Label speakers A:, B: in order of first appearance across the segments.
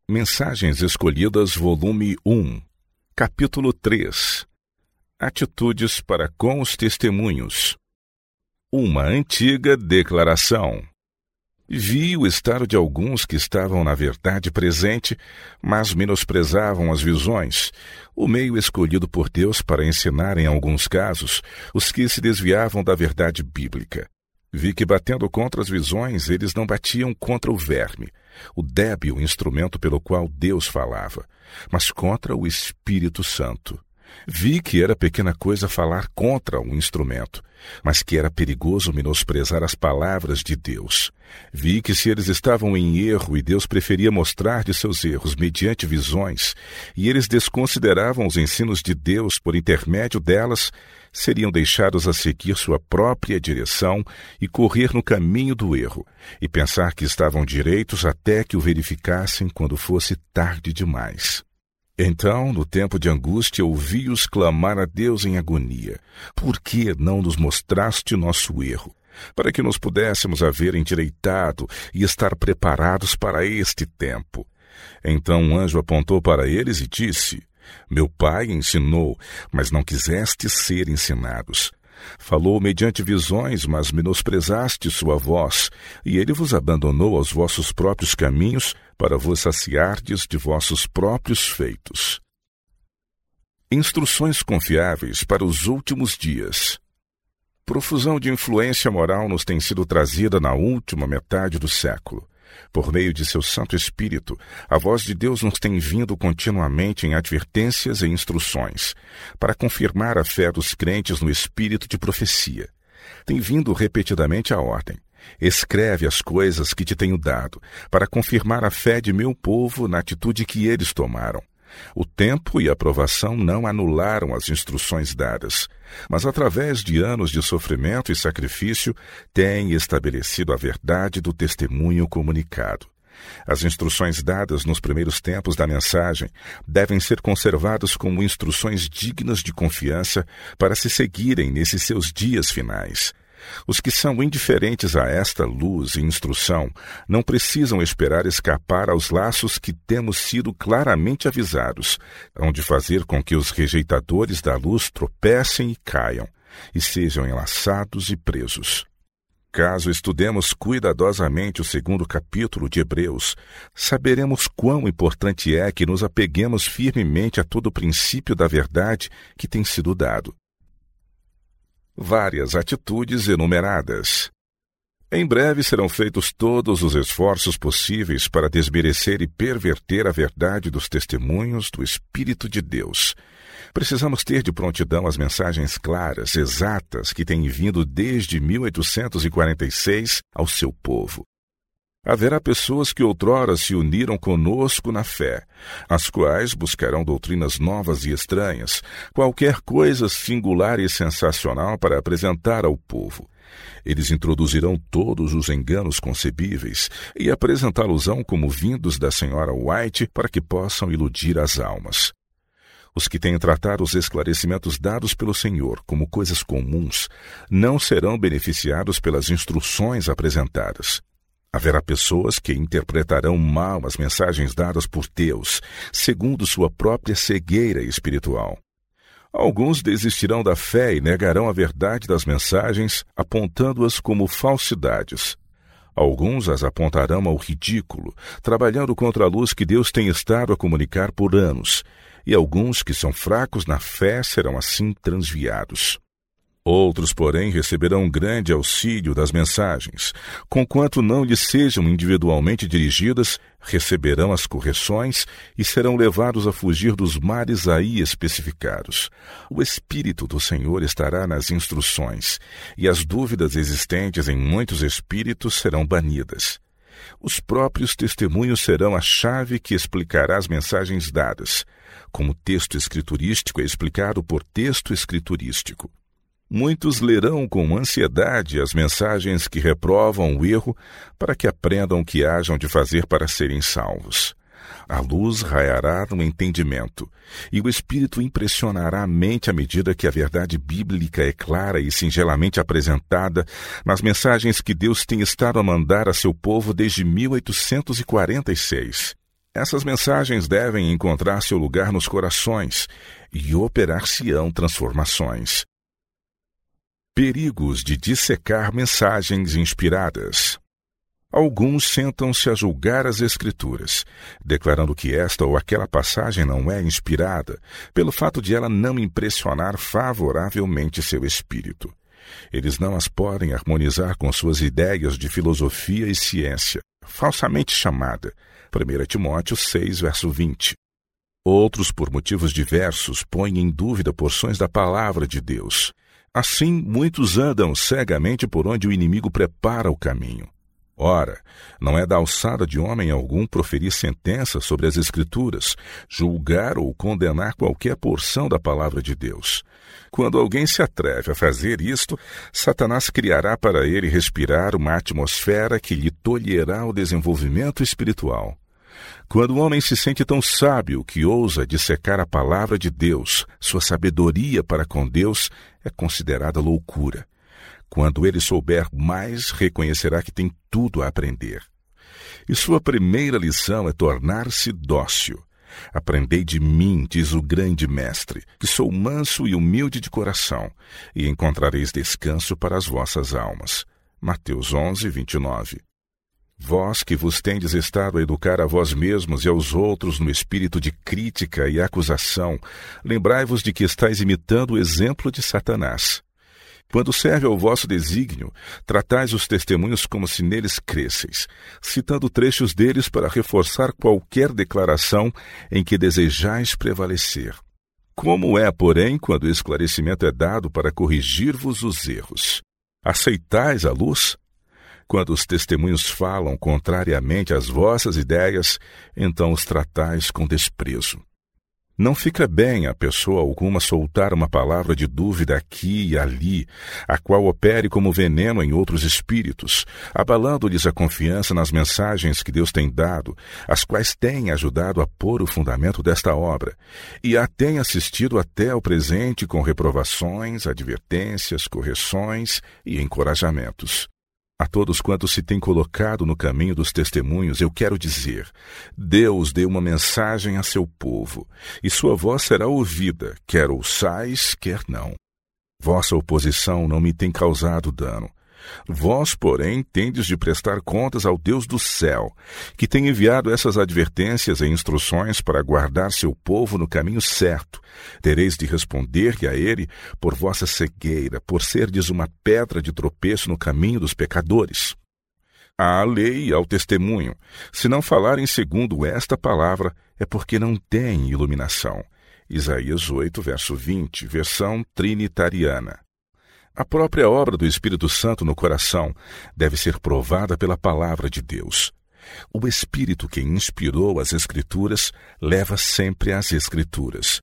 A: Mensagens Escolhidas, volume 1, capítulo 3. Atitudes para com os testemunhos. Uma antiga declaração. Vi o estado de alguns que estavam na verdade presente, mas menosprezavam as visões, o meio escolhido por Deus para ensinar em alguns casos os que se desviavam da verdade bíblica. Vi que, batendo contra as visões, eles não batiam contra o verme, o débil instrumento pelo qual Deus falava, mas contra o Espírito Santo. Vi que era pequena coisa falar contra um instrumento, mas que era perigoso menosprezar as palavras de Deus. Vi que se eles estavam em erro e Deus preferia mostrar de seus erros mediante visões, e eles desconsideravam os ensinos de Deus por intermédio delas, seriam deixados a seguir sua própria direção e correr no caminho do erro, e pensar que estavam direitos até que o verificassem quando fosse tarde demais. Então, no tempo de angústia, ouvi-os clamar a Deus em agonia: por que não nos mostraste nosso erro, para que nos pudéssemos haver endireitado e estar preparados para este tempo? Então um anjo apontou para eles e disse: meu pai ensinou, mas não quisestes ser ensinados. Falou mediante visões, mas menosprezaste sua voz, e ele vos abandonou aos vossos próprios caminhos para vos saciardes de vossos próprios feitos. Instruções confiáveis para os últimos dias. Profusão de influência moral nos tem sido trazida na última metade do século. Por meio de seu Santo Espírito, a voz de Deus nos tem vindo continuamente em advertências e instruções, para confirmar a fé dos crentes no espírito de profecia. Tem vindo repetidamente a ordem: escreve as coisas que te tenho dado, para confirmar a fé de meu povo na atitude que eles tomaram. O tempo e a provação não anularam as instruções dadas, mas através de anos de sofrimento e sacrifício têm estabelecido a verdade do testemunho comunicado. As instruções dadas nos primeiros tempos da mensagem devem ser conservadas como instruções dignas de confiança para se seguirem nesses seus dias finais. Os que são indiferentes a esta luz e instrução não precisam esperar escapar aos laços que temos sido claramente avisados, hão de fazer com que os rejeitadores da luz tropecem e caiam, e sejam enlaçados e presos. Caso estudemos cuidadosamente o 2º capítulo de Hebreus, saberemos quão importante é que nos apeguemos firmemente a todo o princípio da verdade que tem sido dado. Várias atitudes enumeradas. Em breve serão feitos todos os esforços possíveis para desmerecer e perverter a verdade dos testemunhos do Espírito de Deus. Precisamos ter de prontidão as mensagens claras, exatas, que têm vindo desde 1846 ao seu povo. Haverá pessoas que outrora se uniram conosco na fé, as quais buscarão doutrinas novas e estranhas, qualquer coisa singular e sensacional para apresentar ao povo. Eles introduzirão todos os enganos concebíveis e apresentá-los-ão como vindos da senhora White para que possam iludir as almas. Os que têm tratado os esclarecimentos dados pelo Senhor como coisas comuns não serão beneficiados pelas instruções apresentadas. Haverá pessoas que interpretarão mal as mensagens dadas por Deus, segundo sua própria cegueira espiritual. Alguns desistirão da fé e negarão a verdade das mensagens, apontando-as como falsidades. Alguns as apontarão ao ridículo, trabalhando contra a luz que Deus tem estado a comunicar por anos, e alguns que são fracos na fé serão assim transviados. Outros, porém, receberão grande auxílio das mensagens. Conquanto não lhes sejam individualmente dirigidas, receberão as correções e serão levados a fugir dos males aí especificados. O Espírito do Senhor estará nas instruções, e as dúvidas existentes em muitos espíritos serão banidas. Os próprios testemunhos serão a chave que explicará as mensagens dadas, como texto escriturístico é explicado por texto escriturístico. Muitos lerão com ansiedade as mensagens que reprovam o erro para que aprendam o que hajam de fazer para serem salvos. A luz raiará no entendimento, e o Espírito impressionará a mente à medida que a verdade bíblica é clara e singelamente apresentada nas mensagens que Deus tem estado a mandar a seu povo desde 1846. Essas mensagens devem encontrar seu lugar nos corações e operar-se-ão transformações. Perigos de dissecar mensagens inspiradas. Alguns sentam-se a julgar as Escrituras, declarando que esta ou aquela passagem não é inspirada, pelo fato de ela não impressionar favoravelmente seu espírito. Eles não as podem harmonizar com suas ideias de filosofia e ciência, falsamente chamada 1 Timóteo 6, verso 20. Outros, por motivos diversos, põem em dúvida porções da palavra de Deus. Assim, muitos andam cegamente por onde o inimigo prepara o caminho. Ora, não é da alçada de homem algum proferir sentença sobre as Escrituras, julgar ou condenar qualquer porção da palavra de Deus. Quando alguém se atreve a fazer isto, Satanás criará para ele respirar uma atmosfera que lhe tolherá o desenvolvimento espiritual. Quando o homem se sente tão sábio que ousa dissecar a palavra de Deus, sua sabedoria para com Deus é considerada loucura. Quando ele souber mais, reconhecerá que tem tudo a aprender. E sua primeira lição é tornar-se dócil. Aprendei de mim, diz o grande mestre, que sou manso e humilde de coração, e encontrareis descanso para as vossas almas. Mateus 11, 29. Vós que vos tendes estado a educar a vós mesmos e aos outros no espírito de crítica e acusação, lembrai-vos de que estáis imitando o exemplo de Satanás. Quando serve ao vosso desígnio, tratais os testemunhos como se neles cresceis, citando trechos deles para reforçar qualquer declaração em que desejais prevalecer. Como é, porém, quando o esclarecimento é dado para corrigir-vos os erros? Aceitais a luz? Quando os testemunhos falam contrariamente às vossas ideias, então os tratais com desprezo. Não fica bem a pessoa alguma soltar uma palavra de dúvida aqui e ali, a qual opere como veneno em outros espíritos, abalando-lhes a confiança nas mensagens que Deus tem dado, as quais têm ajudado a pôr o fundamento desta obra, e a têm assistido até ao presente com reprovações, advertências, correções e encorajamentos. A todos quantos se têm colocado no caminho dos testemunhos, eu quero dizer: Deus deu uma mensagem a seu povo, e sua voz será ouvida, quer ouçais, quer não. Vossa oposição não me tem causado dano. Vós, porém, tendes de prestar contas ao Deus do céu, que tem enviado essas advertências e instruções para guardar seu povo no caminho certo. Tereis de responder-lhe a ele por vossa cegueira, por serdes uma pedra de tropeço no caminho dos pecadores. À lei e ao testemunho, se não falarem segundo esta palavra, é porque não têm iluminação. Isaías 8, verso 20, versão trinitariana. A própria obra do Espírito Santo no coração deve ser provada pela palavra de Deus. O Espírito que inspirou as Escrituras leva sempre às Escrituras.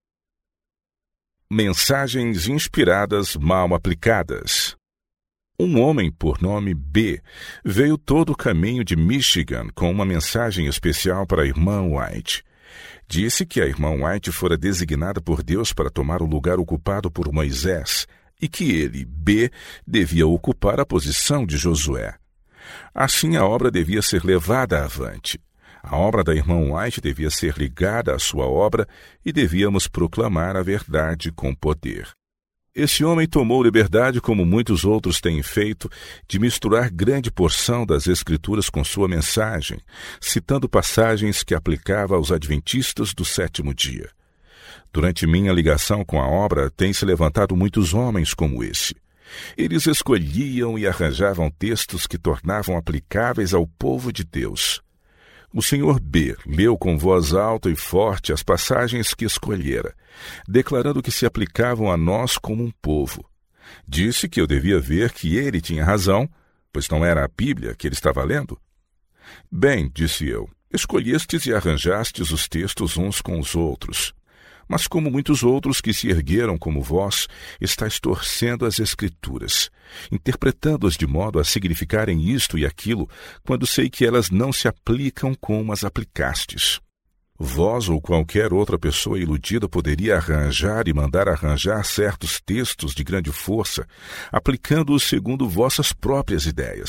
A: Mensagens inspiradas mal aplicadas. Um homem por nome B veio todo o caminho de Michigan com uma mensagem especial para a irmã White. Disse que a irmã White fora designada por Deus para tomar o lugar ocupado por Moisés, e que ele, B, devia ocupar a posição de Josué. Assim, a obra devia ser levada avante. A obra da irmã White devia ser ligada à sua obra e devíamos proclamar a verdade com poder. Esse homem tomou liberdade, como muitos outros têm feito, de misturar grande porção das Escrituras com sua mensagem, citando passagens que aplicava aos adventistas do sétimo dia. Durante minha ligação com a obra, têm-se levantado muitos homens como esse. Eles escolhiam e arranjavam textos que tornavam aplicáveis ao povo de Deus. O Sr. B. leu com voz alta e forte as passagens que escolhera, declarando que se aplicavam a nós como um povo. Disse que eu devia ver que ele tinha razão, pois não era a Bíblia que ele estava lendo. Bem, disse eu, escolhestes e arranjastes os textos uns com os outros. Mas como muitos outros que se ergueram como vós, estáis torcendo as Escrituras, interpretando-as de modo a significarem isto e aquilo, quando sei que elas não se aplicam como as aplicastes. Vós ou qualquer outra pessoa iludida poderia arranjar e mandar arranjar certos textos de grande força, aplicando-os segundo vossas próprias ideias.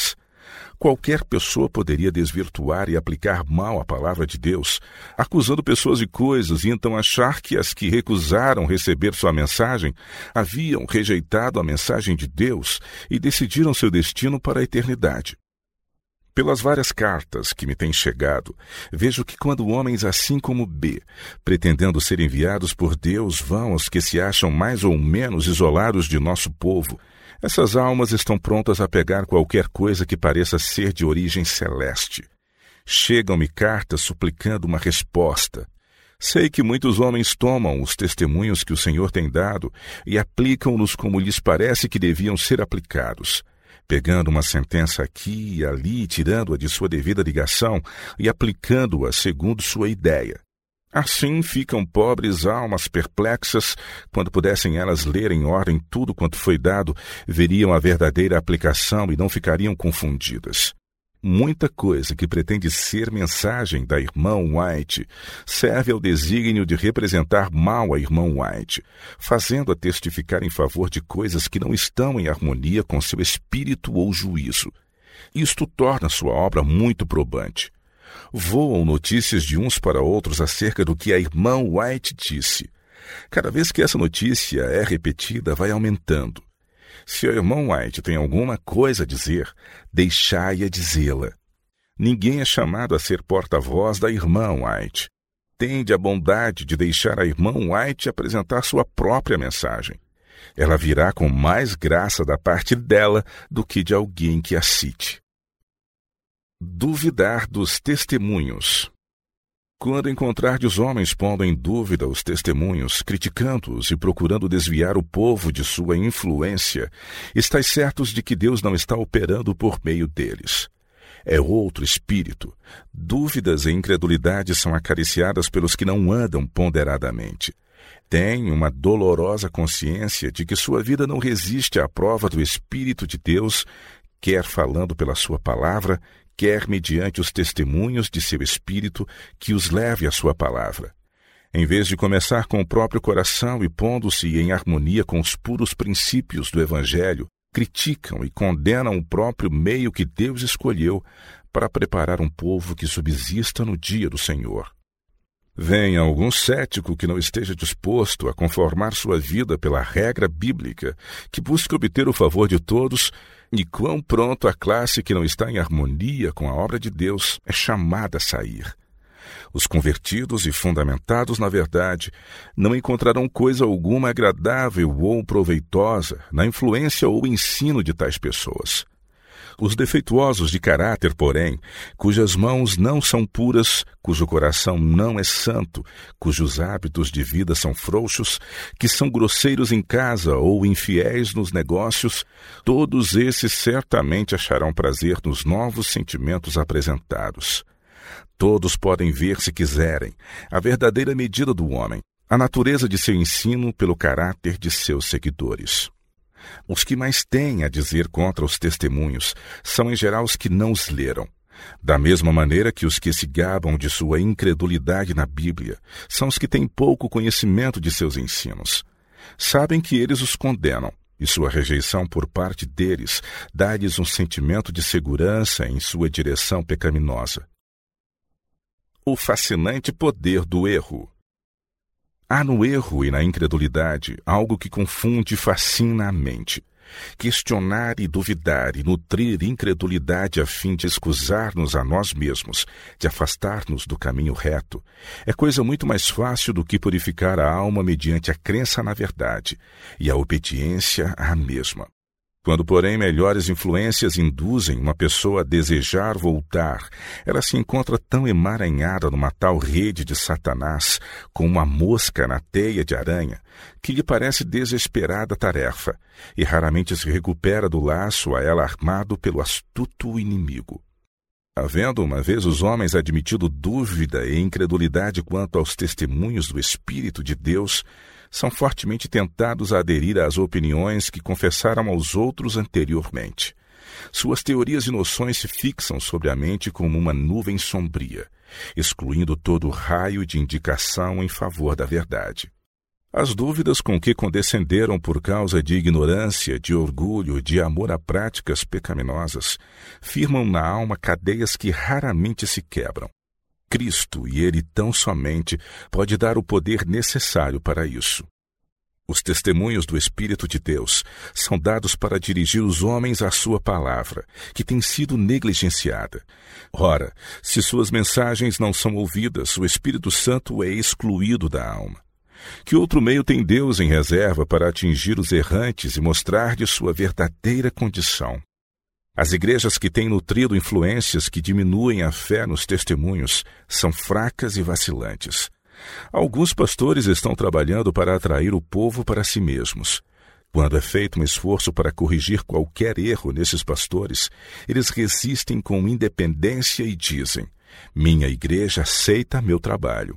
A: Qualquer pessoa poderia desvirtuar e aplicar mal a palavra de Deus, acusando pessoas e coisas e então achar que as que recusaram receber sua mensagem haviam rejeitado a mensagem de Deus e decidiram seu destino para a eternidade. Pelas várias cartas que me têm chegado, vejo que quando homens assim como B, pretendendo ser enviados por Deus, vão aos que se acham mais ou menos isolados de nosso povo, essas almas estão prontas a pegar qualquer coisa que pareça ser de origem celeste. Chegam-me cartas suplicando uma resposta. Sei que muitos homens tomam os testemunhos que o Senhor tem dado e aplicam-nos como lhes parece que deviam ser aplicados, pegando uma sentença aqui e ali, tirando-a de sua devida ligação e aplicando-a segundo sua ideia. Assim ficam pobres almas perplexas, quando pudessem elas ler em ordem tudo quanto foi dado, veriam a verdadeira aplicação e não ficariam confundidas. Muita coisa que pretende ser mensagem da irmã White serve ao desígnio de representar mal a irmã White, fazendo-a testificar em favor de coisas que não estão em harmonia com seu espírito ou juízo. Isto torna sua obra muito probante. Voam notícias de uns para outros acerca do que a irmã White disse. Cada vez que essa notícia é repetida, vai aumentando. Se a irmã White tem alguma coisa a dizer, deixai-a dizê-la. Ninguém é chamado a ser porta-voz da irmã White. Tende a bondade de deixar a irmã White apresentar sua própria mensagem. Ela virá com mais graça da parte dela do que de alguém que a cite. Duvidar dos testemunhos. Quando encontrardes homens pondo em dúvida os testemunhos, criticando-os e procurando desviar o povo de sua influência, estais certos de que Deus não está operando por meio deles. É outro espírito. Dúvidas e incredulidade são acariciadas pelos que não andam ponderadamente. Têm uma dolorosa consciência de que sua vida não resiste à prova do Espírito de Deus, quer falando pela sua palavra, quer mediante os testemunhos de seu espírito que os leve à sua palavra. Em vez de começar com o próprio coração e pondo-se em harmonia com os puros princípios do Evangelho, criticam e condenam o próprio meio que Deus escolheu para preparar um povo que subsista no dia do Senhor. Venha algum cético que não esteja disposto a conformar sua vida pela regra bíblica, que busque obter o favor de todos, e quão pronto a classe que não está em harmonia com a obra de Deus é chamada a sair. Os convertidos e fundamentados na verdade não encontrarão coisa alguma agradável ou proveitosa na influência ou ensino de tais pessoas. Os defeituosos de caráter, porém, cujas mãos não são puras, cujo coração não é santo, cujos hábitos de vida são frouxos, que são grosseiros em casa ou infiéis nos negócios, todos esses certamente acharão prazer nos novos sentimentos apresentados. Todos podem ver, se quiserem, a verdadeira medida do homem, a natureza de seu ensino pelo caráter de seus seguidores. Os que mais têm a dizer contra os testemunhos são, em geral, os que não os leram. Da mesma maneira que os que se gabam de sua incredulidade na Bíblia são os que têm pouco conhecimento de seus ensinos. Sabem que eles os condenam, e sua rejeição por parte deles dá-lhes um sentimento de segurança em sua direção pecaminosa. O fascinante poder do erro. Há no erro e na incredulidade algo que confunde e fascina a mente. Questionar e duvidar e nutrir incredulidade a fim de excusar-nos a nós mesmos, de afastar-nos do caminho reto, é coisa muito mais fácil do que purificar a alma mediante a crença na verdade e a obediência à mesma. Quando, porém, melhores influências induzem uma pessoa a desejar voltar, ela se encontra tão emaranhada numa tal rede de Satanás, como uma mosca na teia de aranha, que lhe parece desesperada a tarefa, e raramente se recupera do laço a ela armado pelo astuto inimigo. Havendo uma vez os homens admitido dúvida e incredulidade quanto aos testemunhos do Espírito de Deus, são fortemente tentados a aderir às opiniões que confessaram aos outros anteriormente. Suas teorias e noções se fixam sobre a mente como uma nuvem sombria, excluindo todo raio de indicação em favor da verdade. As dúvidas com que condescenderam por causa de ignorância, de orgulho, de amor a práticas pecaminosas, firmam na alma cadeias que raramente se quebram. Cristo, e Ele tão somente, pode dar o poder necessário para isso. Os testemunhos do Espírito de Deus são dados para dirigir os homens à sua palavra, que tem sido negligenciada. Ora, se suas mensagens não são ouvidas, o Espírito Santo é excluído da alma. Que outro meio tem Deus em reserva para atingir os errantes e mostrar-lhes sua verdadeira condição? As igrejas que têm nutrido influências que diminuem a fé nos testemunhos são fracas e vacilantes. Alguns pastores estão trabalhando para atrair o povo para si mesmos. Quando é feito um esforço para corrigir qualquer erro nesses pastores, eles resistem com independência e dizem: minha igreja aceita meu trabalho.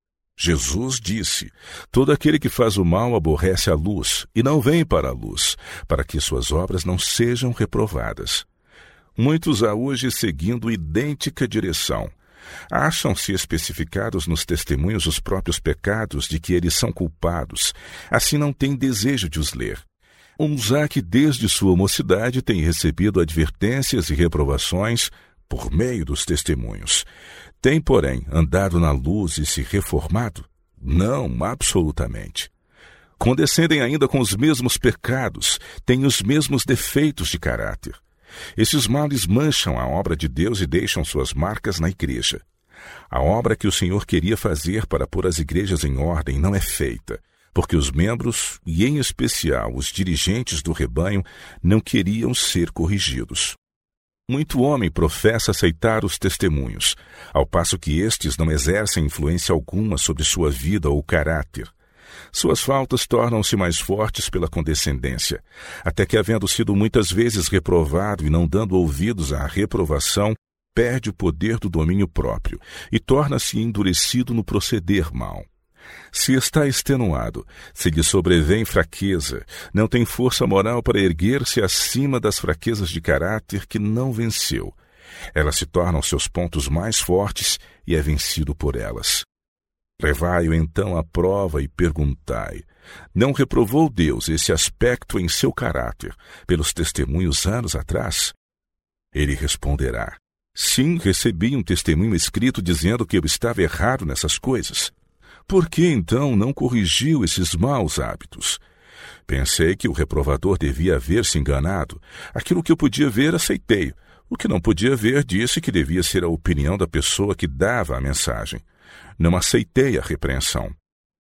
A: Jesus disse: todo aquele que faz o mal aborrece a luz e não vem para a luz, para que suas obras não sejam reprovadas. Muitos há hoje seguindo idêntica direção. Acham-se especificados nos testemunhos os próprios pecados de que eles são culpados, assim não têm desejo de os ler. Uns há que desde sua mocidade têm recebido advertências e reprovações por meio dos testemunhos. Tem, porém, andado na luz e se reformado? Não, absolutamente. Condescendem ainda com os mesmos pecados, têm os mesmos defeitos de caráter. Esses males mancham a obra de Deus e deixam suas marcas na igreja. A obra que o Senhor queria fazer para pôr as igrejas em ordem não é feita, porque os membros, e em especial os dirigentes do rebanho, não queriam ser corrigidos. Muito homem professa aceitar os testemunhos, ao passo que estes não exercem influência alguma sobre sua vida ou caráter. Suas faltas tornam-se mais fortes pela condescendência, até que, havendo sido muitas vezes reprovado e não dando ouvidos à reprovação, perde o poder do domínio próprio e torna-se endurecido no proceder mal. Se está extenuado, se lhe sobrevém fraqueza, não tem força moral para erguer-se acima das fraquezas de caráter que não venceu. Elas se tornam seus pontos mais fortes e é vencido por elas. Levai-o então à prova e perguntai: não reprovou Deus esse aspecto em seu caráter pelos testemunhos anos atrás? Ele responderá: sim, recebi um testemunho escrito dizendo que eu estava errado nessas coisas. Por que então não corrigiu esses maus hábitos? Pensei que o reprovador devia haver-se enganado. Aquilo que eu podia ver, aceitei. O que não podia ver, disse que devia ser a opinião da pessoa que dava a mensagem. Não aceitei a repreensão.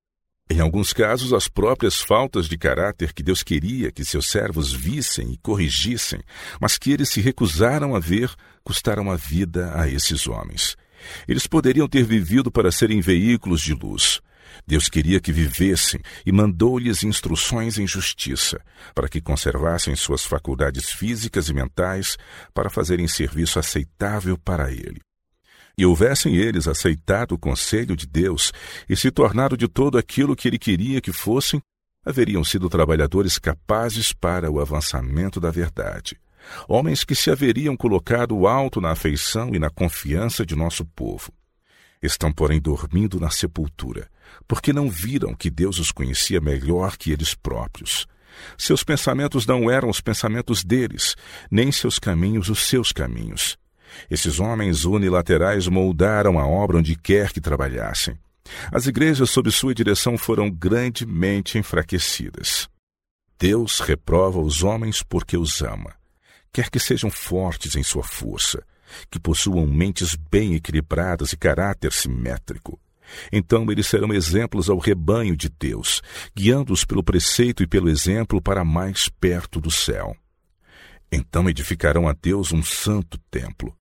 A: Em alguns casos, as próprias faltas de caráter que Deus queria que seus servos vissem e corrigissem, mas que eles se recusaram a ver, custaram a vida a esses homens. Eles poderiam ter vivido para serem veículos de luz. Deus queria que vivessem e mandou-lhes instruções em justiça, para que conservassem suas faculdades físicas e mentais para fazerem serviço aceitável para Ele. E houvessem eles aceitado o conselho de Deus e se tornado de todo aquilo que Ele queria que fossem, haveriam sido trabalhadores capazes para o avançamento da verdade. Homens que se haveriam colocado alto na afeição e na confiança de nosso povo. Estão, porém, dormindo na sepultura, porque não viram que Deus os conhecia melhor que eles próprios. Seus pensamentos não eram os pensamentos deles, nem seus caminhos os seus caminhos. Esses homens unilaterais moldaram a obra onde quer que trabalhassem. As igrejas sob sua direção foram grandemente enfraquecidas. Deus reprova os homens porque os ama. Quer que sejam fortes em sua força, que possuam mentes bem equilibradas e caráter simétrico. Então eles serão exemplos ao rebanho de Deus, guiando-os pelo preceito e pelo exemplo para mais perto do céu. Então edificarão a Deus um santo templo.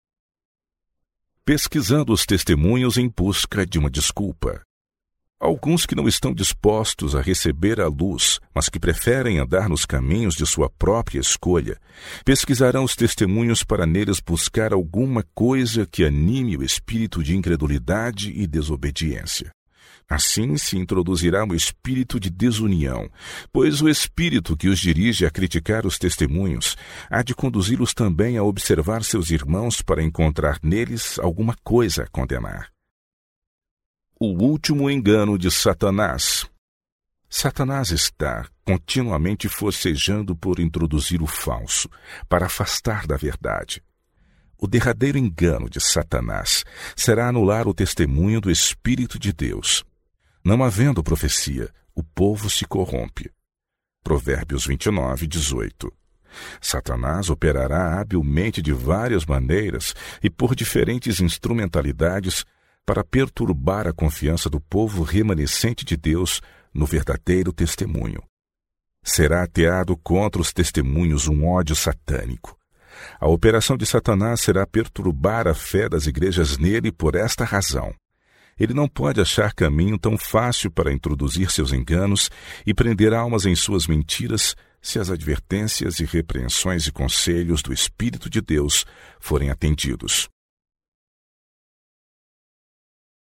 A: Pesquisando os testemunhos em busca de uma desculpa. Alguns que não estão dispostos a receber a luz, mas que preferem andar nos caminhos de sua própria escolha, pesquisarão os testemunhos para neles buscar alguma coisa que anime o espírito de incredulidade e desobediência. Assim se introduzirá um espírito de desunião, pois o espírito que os dirige a criticar os testemunhos há de conduzi-los também a observar seus irmãos para encontrar neles alguma coisa a condenar. O último engano de Satanás. Satanás está continuamente forcejando por introduzir o falso, para afastar da verdade. O derradeiro engano de Satanás será anular o testemunho do Espírito de Deus. Não havendo profecia, o povo se corrompe. Provérbios 29, 18. Satanás operará habilmente de várias maneiras e por diferentes instrumentalidades para perturbar a confiança do povo remanescente de Deus no verdadeiro testemunho. Será ateado contra os testemunhos um ódio satânico. A operação de Satanás será perturbar a fé das igrejas nele por esta razão. Ele não pode achar caminho tão fácil para introduzir seus enganos e prender almas em suas mentiras se as advertências e repreensões e conselhos do Espírito de Deus forem atendidos.